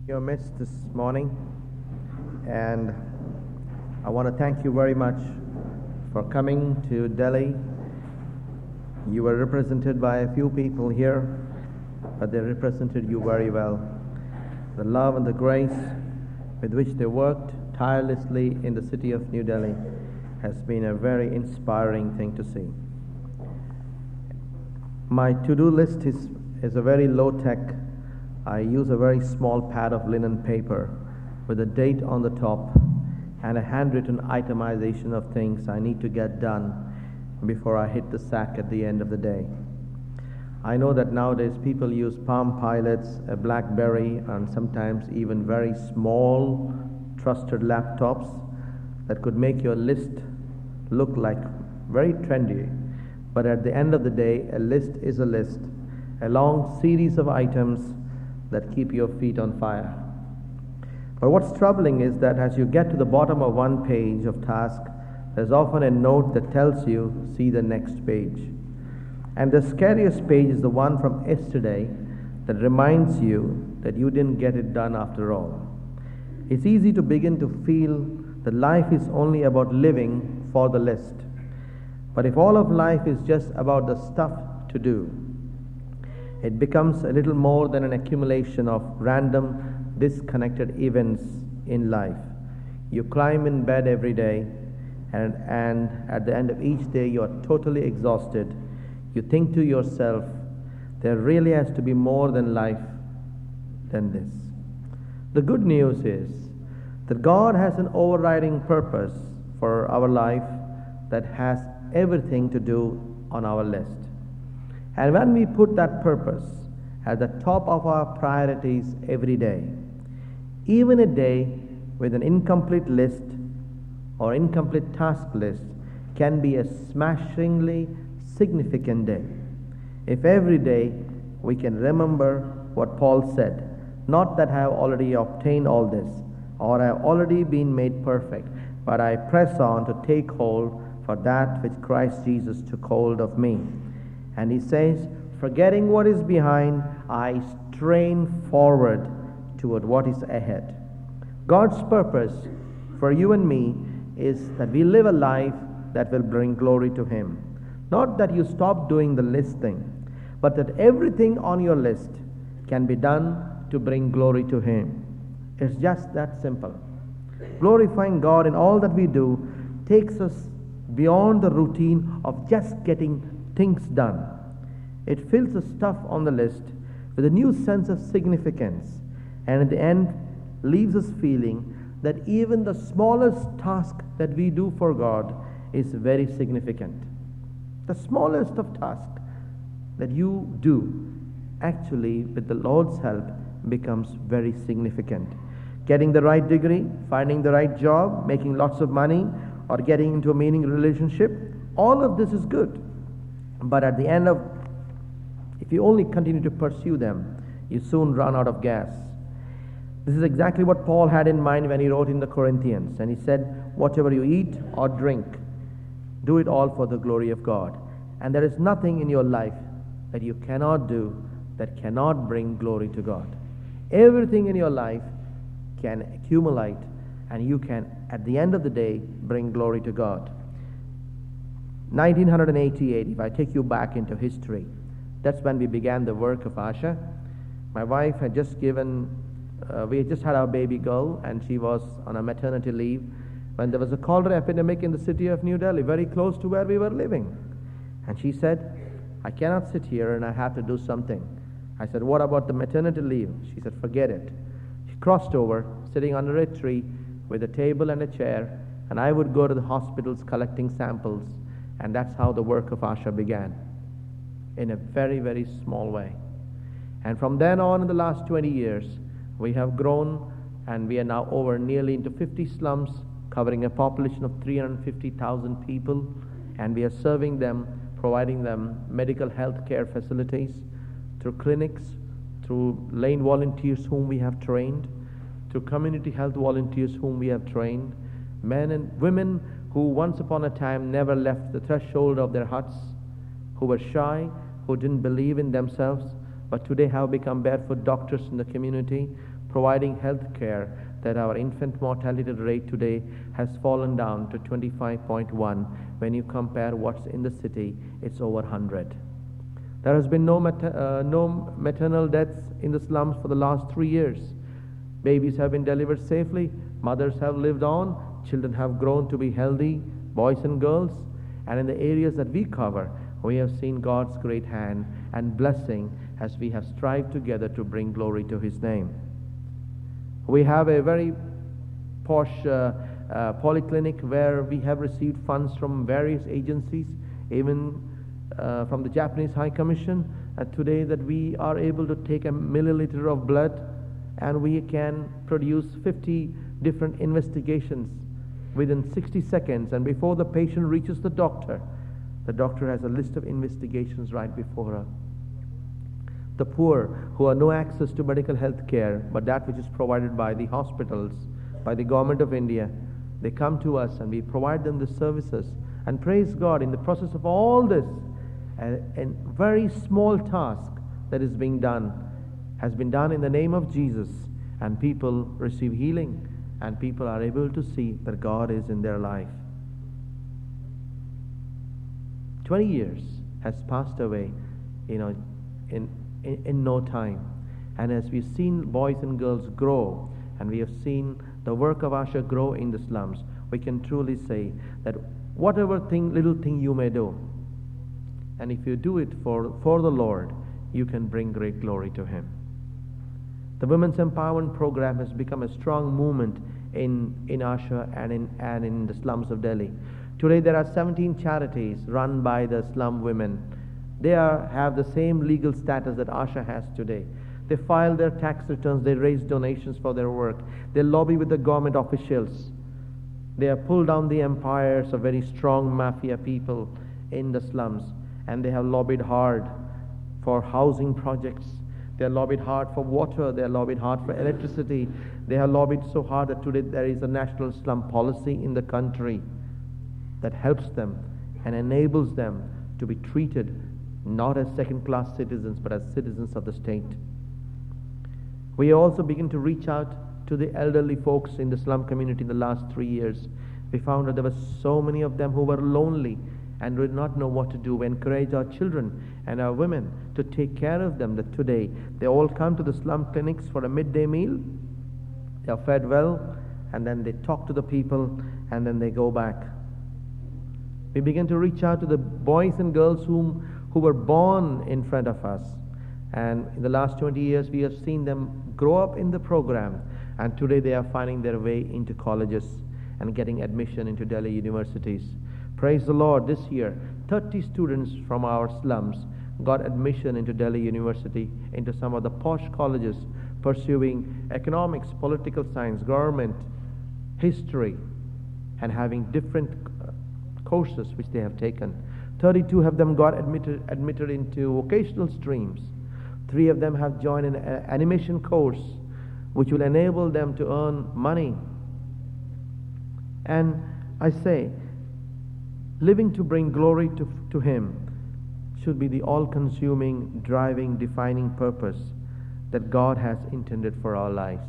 Your midst this morning, and I want to thank you very much for coming to Delhi. You were represented by a few people here, but they represented you very well. The love and the grace with which they worked tirelessly in the city of New Delhi has been a very inspiring thing to see. My to-do list is a very low-tech. I use a very small pad of linen paper with a date on the top and a handwritten itemization of things I need to get done before I hit the sack at the end of the day. I know that nowadays people use Palm Pilots, a BlackBerry, and sometimes even very small trusted laptops that could make your list look like very trendy. But at the end of the day, a list is a list, a long series of items that keep your feet on fire. But what's troubling is that as you get to the bottom of one page of task, there's often a note that tells you, see the next page. And the scariest page is the one from yesterday that reminds you that you didn't get it done after all. It's easy to begin to feel that life is only about living for the list. But if all of life is just about the stuff to do, it becomes a little more than an accumulation of random, disconnected events in life. You climb in bed every day, and at the end of each day you are totally exhausted. You think to yourself, there really has to be more than life than this. The good news is that God has an overriding purpose for our life that has everything to do on our list. And when we put that purpose at the top of our priorities every day, even a day with an incomplete list or incomplete task list can be a smashingly significant day. If every day we can remember what Paul said, not that I have already obtained all this or I have already been made perfect, but I press on to take hold for that which Christ Jesus took hold of me. And he says, forgetting what is behind, I strain forward toward what is ahead. God's purpose for you and me is that we live a life that will bring glory to Him. Not that you stop doing the list thing, but that everything on your list can be done to bring glory to Him. It's just that simple. Glorifying God in all that we do takes us beyond the routine of just getting things done. It fills the stuff on the list with a new sense of significance, and at the end leaves us feeling that even the smallest task that we do for God is very significant. The smallest of tasks that you do actually, with the Lord's help, becomes very significant. Getting the right degree, finding the right job, making lots of money, or getting into a meaningful relationship, all of this is good. But at the end of, if you only continue to pursue them, you soon run out of gas. This is exactly what Paul had in mind when he wrote in the Corinthians. And he said, whatever you eat or drink, do it all for the glory of God. And there is nothing in your life that you cannot do that cannot bring glory to God. Everything in your life can accumulate, and you can, at the end of the day, bring glory to God. 1988, if I take you back into history, that's when we began the work of Asha. My wife had just we had just had our baby girl, and she was on a maternity leave when there was a cholera epidemic in the city of New Delhi, very close to where we were living. And she said, I cannot sit here and I have to do something. I said, what about the maternity leave? She said, forget it. She crossed over, sitting under a tree with a table and a chair, and I would go to the hospitals collecting samples. And that's how the work of Asha began, in a very, very small way. And from then on, in the last 20 years, we have grown, and we are now over nearly into 50 slums, covering a population of 350,000 people, and we are serving them, providing them medical health care facilities, through clinics, through lane volunteers whom we have trained, through community health volunteers whom we have trained, men and women who once upon a time never left the threshold of their huts, who were shy, who didn't believe in themselves, but today have become barefoot doctors in the community, providing health care, that our infant mortality rate today has fallen down to 25.1. When you compare what's in the city, it's over 100. There has been no maternal deaths in the slums for the last 3 years. Babies have been delivered safely, mothers have lived on, children have grown to be healthy, boys and girls, and in the areas that we cover, we have seen God's great hand and blessing as we have strived together to bring glory to His name. We have a very posh polyclinic where we have received funds from various agencies, even from the Japanese High Commission, today that we are able to take a milliliter of blood and we can produce 50 different investigations within 60 seconds, and before the patient reaches the doctor has a list of investigations right before her. The poor who have no access to medical health care, but that which is provided by the hospitals, by the government of India, they come to us and we provide them the services. And praise God, in the process of all this, a very small task that is being done has been done in the name of Jesus, and people receive healing, and people are able to see that God is in their life. 20 years has passed away, in no time. And as we've seen boys and girls grow, and we have seen the work of Asha grow in the slums, we can truly say that whatever little thing you may do, and if you do it for the Lord, you can bring great glory to Him. The Women's Empowerment Program has become a strong movement in Asha and in the slums of Delhi. Today there are 17 charities run by the slum women. They have the same legal status that Asha has today. They file their tax returns, they raise donations for their work, they lobby with the government officials. They have pulled down the empires of very strong mafia people in the slums, and they have lobbied hard for housing projects. They have lobbied hard for water, they have lobbied hard for electricity. They have lobbied so hard that today there is a national slum policy in the country that helps them and enables them to be treated not as second-class citizens, but as citizens of the state. We also begin to reach out to the elderly folks in the slum community in the last 3 years. We found that there were so many of them who were lonely and did not know what to do. We encourage our children and our women to take care of them, that today they all come to the slum clinics for a midday meal, they are fed well, and then they talk to the people, and then they go back. We begin to reach out to the boys and girls who were born in front of us, and in the last 20 years we have seen them grow up in the program, and today they are finding their way into colleges and getting admission into Delhi universities. Praise the Lord, this year 30 students from our slums got admission into Delhi University, into some of the posh colleges, pursuing economics, political science, government, history, and having different courses which they have taken. 32 of them got admitted into vocational streams. 3 of them have joined an animation course which will enable them to earn money. And I say, living to bring glory to Him should be the all-consuming, driving, defining purpose that God has intended for our lives.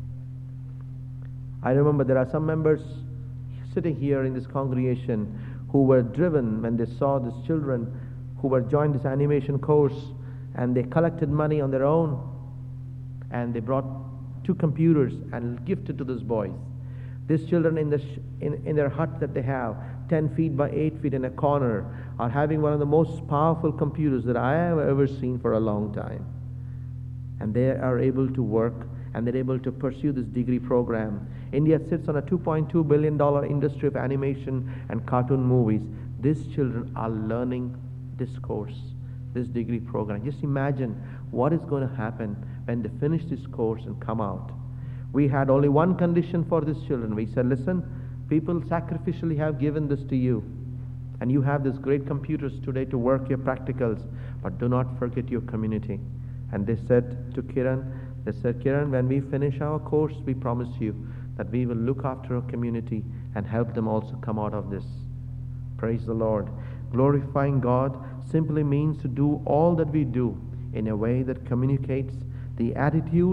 I remember there are some members sitting here in this congregation who were driven when they saw these children who were joined this animation course, and they collected money on their own, and they brought 2 computers and gifted to those boys. These children in their hut that they have, 10 feet by 8 feet in a corner, are having one of the most powerful computers that I have ever seen for a long time. And they are able to work, and they're able to pursue this degree program. India sits on a $2.2 billion industry of animation and cartoon movies. These children are learning this course, this degree program. Just imagine what is going to happen when they finish this course and come out. We had only one condition for these children. We said, listen, people sacrificially have given this to you, and you have these great computers today to work your practicals, but do not forget your community. And they said to Kiran, Kiran, when we finish our course, we promise you that we will look after our community and help them also come out of this. Praise the Lord. Glorifying God simply means to do all that we do in a way that communicates the attitudes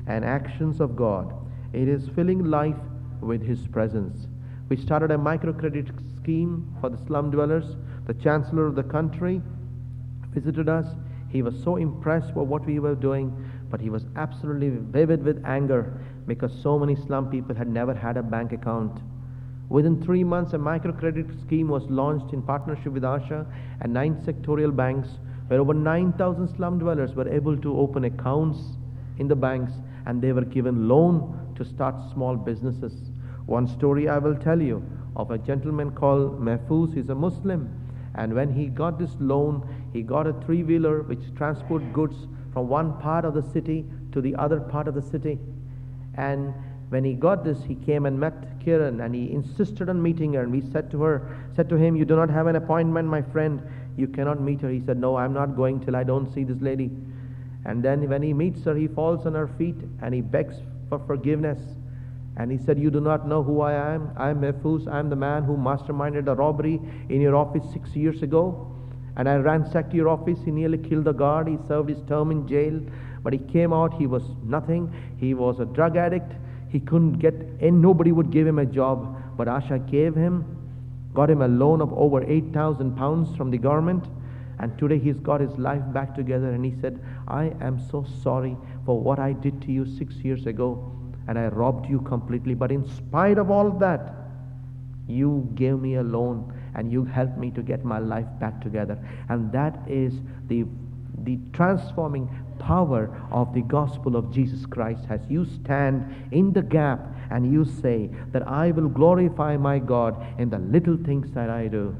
and actions of God. It is filling life with His presence. We started a microcredit scheme for the slum dwellers. The chancellor of the country visited us. He was so impressed by what we were doing, but he was absolutely vivid with anger because so many slum people had never had a bank account. Within 3 months, a microcredit scheme was launched in partnership with ASHA and 9 sectorial banks, where over 9,000 slum dwellers were able to open accounts in the banks, and they were given loan to start small businesses. One story I will tell you of a gentleman called Mahfouz. He's a Muslim, and when he got this loan, he got a 3-wheeler which transport goods from one part of the city to the other part of the city. And when he got this, he came and met Kiran, and he insisted on meeting her. And we said to him, "You do not have an appointment, my friend. You cannot meet her." He said, "No, I'm not going till I don't see this lady." And then when he meets her, he falls on her feet and he begs for forgiveness. And he said, "You do not know who I am. I am Mahfouz. I am the man who masterminded a robbery in your office 6 years ago. And I ransacked your office. He nearly killed the guard. He served his term in jail. But he came out. He was nothing. He was a drug addict. He couldn't get in. Nobody would give him a job. But Asha got him a loan of over 8,000 pounds from the government. And today he's got his life back together. And he said, "I am so sorry for what I did to you 6 years ago. And I robbed you completely. But in spite of all that, you gave me a loan and you helped me to get my life back together." And that is the transforming power of the gospel of Jesus Christ. As you stand in the gap and you say that I will glorify my God in the little things that I do.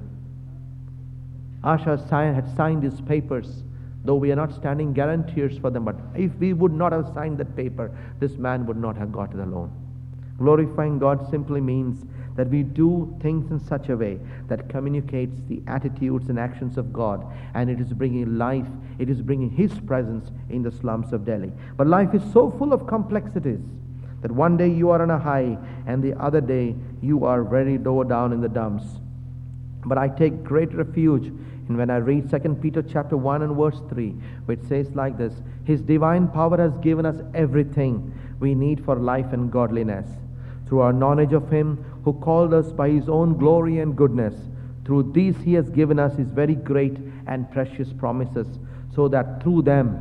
Asha had signed these papers, though we are not standing guarantors for them, but if we would not have signed that paper, this man would not have got the loan. Glorifying God simply means that we do things in such a way that communicates the attitudes and actions of God, and it is bringing life, it is bringing His presence in the slums of Delhi. But life is so full of complexities that one day you are on a high and the other day you are very low down in the dumps. But I take great refuge in when I read 2 Peter chapter 1 and verse 3, which says like this: His divine power has given us everything we need for life and godliness, through our knowledge of Him who called us by His own glory and goodness. Through these He has given us His very great and precious promises, so that through them,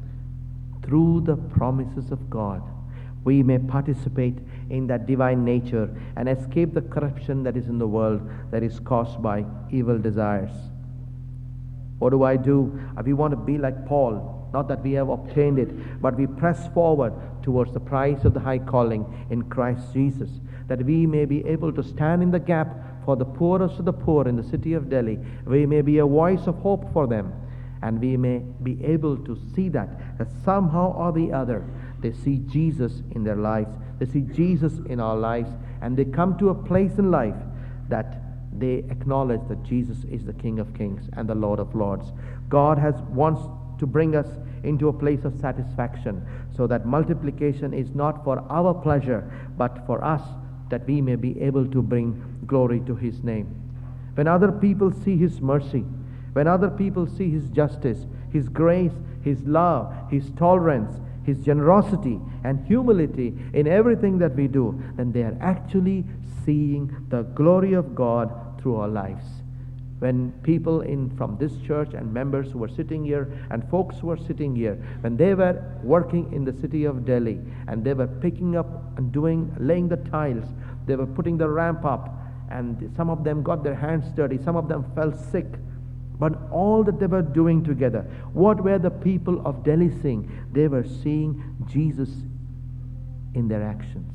through the promises of God, we may participate in that divine nature and escape the corruption that is in the world that is caused by evil desires. What do? We want to be like Paul. Not that we have obtained it, but we press forward towards the prize of the high calling in Christ Jesus, that we may be able to stand in the gap for the poorest of the poor in the city of Delhi. We may be a voice of hope for them, and we may be able to see that somehow or the other they see Jesus in their lives, they see Jesus in our lives, and they come to a place in life that they acknowledge that Jesus is the King of Kings and the Lord of Lords. God wants to bring us into a place of satisfaction, so that multiplication is not for our pleasure, but for us, that we may be able to bring glory to His name. When other people see His mercy, when other people see His justice, His grace, His love, His tolerance, His generosity and humility in everything that we do, then they are actually seeing the glory of God through our lives. When people from this church and members who were sitting here and folks who were sitting here, when they were working in the city of Delhi and they were picking up and laying the tiles, they were putting the ramp up, and some of them got their hands dirty, some of them fell sick. But all that they were doing together, what were the people of Delhi seeing? They were seeing Jesus in their actions.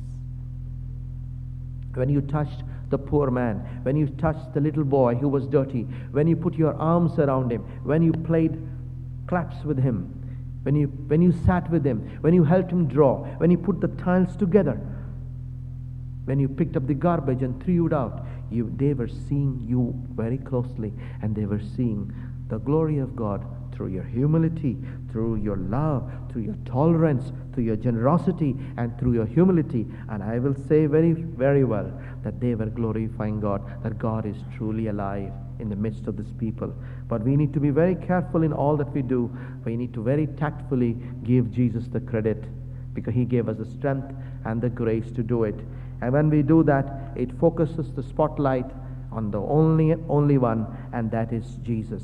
When you touched the poor man, when you touched the little boy who was dirty, when you put your arms around him, when you played claps with him, when you sat with him, when you helped him draw, when you put the tiles together, when you picked up the garbage and threw it out, they were seeing you very closely, and they were seeing the glory of God through your humility, through your love, through your tolerance, through your generosity, and through your humility. And I will say very, very well that they were glorifying God, that God is truly alive in the midst of this people. But we need to be very careful in all that we do. We need to very tactfully give Jesus the credit. because He gave us the strength and the grace to do it. And when we do that, it focuses the spotlight on the only one, and that is Jesus.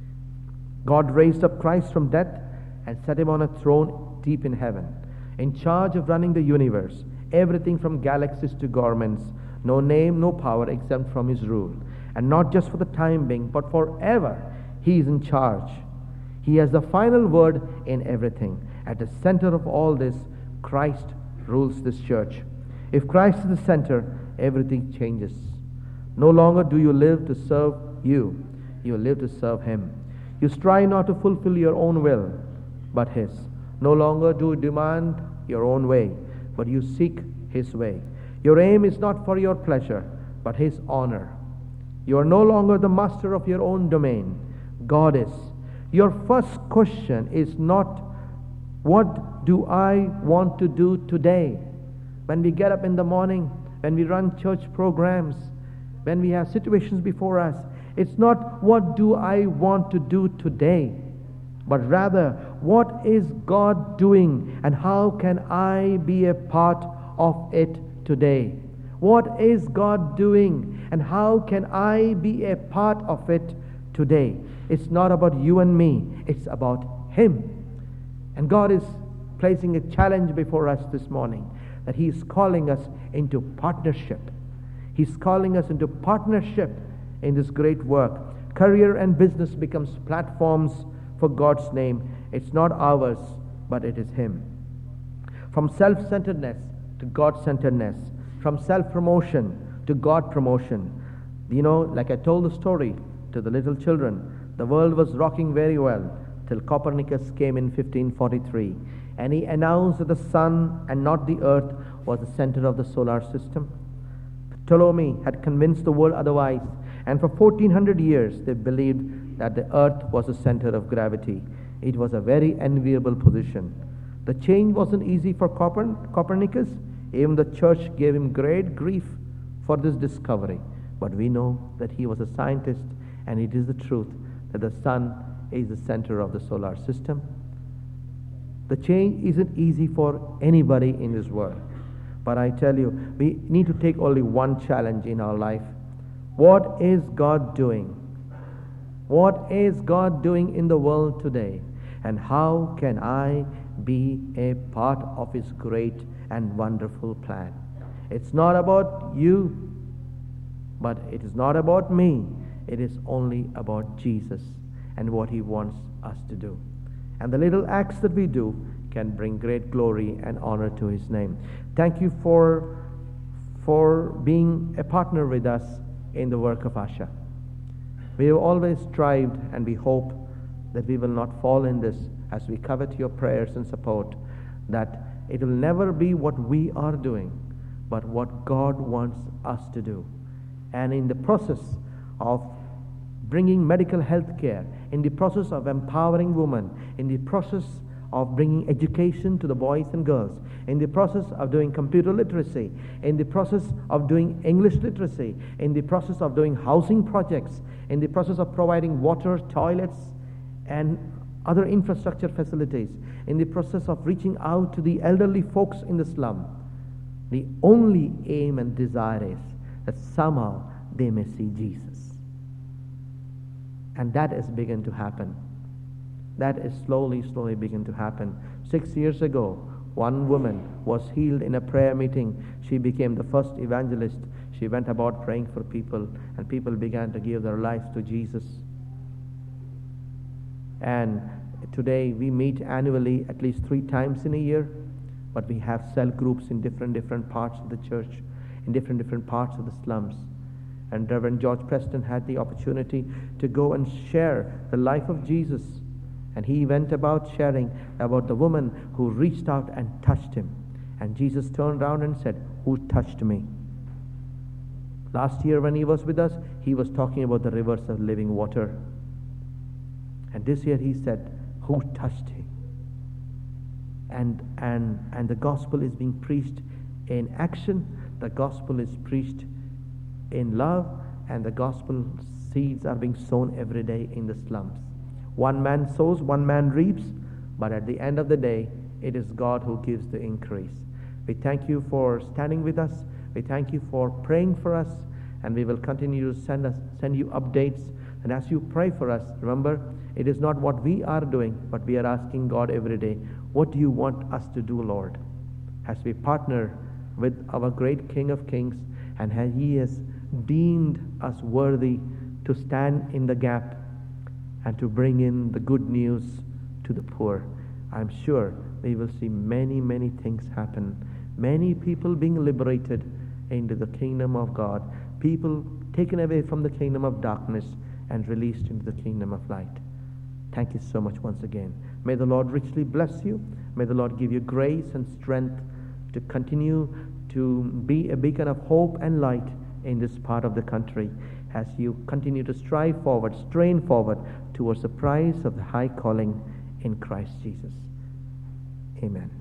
God raised up Christ from death and set Him on a throne deep in heaven, in charge of running the universe, everything from galaxies to governments, no name, no power except from His rule. And not just for the time being, but forever, He is in charge. He has the final word in everything. At the center of all this, Christ rules this church. If Christ is the center, everything changes. No longer do you live to serve you live to serve Him. You strive not to fulfill your own will, but His. No longer do you demand your own way, but you seek His way. Your aim is not for your pleasure, but His honor. You are no longer the master of your own domain. God is. Your first question is not, what do I want to do today? When we get up in the morning, when we run church programs, when we have situations before us, it's not what do I want to do today, but rather what is God doing and how can I be a part of it today? What is God doing and how can I be a part of it today? It's not about you and me, it's about Him. And God is placing a challenge before us this morning, that He is calling us into partnership. He's calling us into partnership in this great work. Career and business becomes platforms for God's name. It's not ours, but it is Him. From self-centeredness to God-centeredness, from self-promotion to God promotion. Like I told the story to the little children, the world was rocking very well till Copernicus came in 1543, and he announced that the sun and not the earth was the center of the solar system. Ptolemy had convinced the world otherwise, and for 1400 years they believed that the earth was the center of gravity. It was a very enviable position. The change wasn't easy for Copernicus. Even the church gave him great grief for this discovery. But we know that he was a scientist, and it is the truth that the sun is the center of the solar system. The change isn't easy for anybody in this world. But I tell you, we need to take only one challenge in our life. What is God doing? What is God doing in the world today? And how can I be a part of His great and wonderful plan? It's not about you, but it is not about me. It is only about Jesus and what He wants us to do. And the little acts that we do can bring great glory and honor to His name. Thank you for being a partner with us in the work of Asha. We have always strived, and we hope that we will not fall in this as we covet your prayers and support, that it will never be what we are doing, but what God wants us to do. And in the process of bringing medical health care, in the process of empowering women, in the process of bringing education to the boys and girls, in the process of doing computer literacy, in the process of doing English literacy, in the process of doing housing projects, in the process of providing water, toilets, and other infrastructure facilities, in the process of reaching out to the elderly folks in the slum, the only aim and desire is that somehow they may see Jesus. And that has begun to happen. That is slowly begin to happen. 6 years ago, one woman was healed in a prayer meeting. She became the first evangelist. She went about praying for people, and people began to give their lives to Jesus. And today we meet annually at least 3 times in a year, but we have cell groups in different parts of the church, in different parts of the slums. And Reverend George Preston had the opportunity to go and share the life of Jesus. And he went about sharing about the woman who reached out and touched him. And Jesus turned around and said, "Who touched me?" Last year when he was with us, he was talking about the rivers of living water. And this year he said, "Who touched him?" And the gospel is being preached in action. The gospel is preached in love, and the gospel seeds are being sown every day in the slums. One man sows, one man reaps, but at the end of the day, it is God who gives the increase. We thank you for standing with us. We thank you for praying for us, and we will continue to send you updates. And as you pray for us, remember, it is not what we are doing, but we are asking God every day, what do you want us to do, Lord? As we partner with our great King of Kings, and as He has deemed us worthy to stand in the gap and to bring in the good news to the poor, I'm sure we will see many, many things happen. Many people being liberated into the kingdom of God. People taken away from the kingdom of darkness and released into the kingdom of light. Thank you so much once again. May the Lord richly bless you. May the Lord give you grace and strength to continue to be a beacon of hope and light in this part of the country as you continue to strive forward, strain forward towards the prize of the high calling in Christ Jesus. Amen.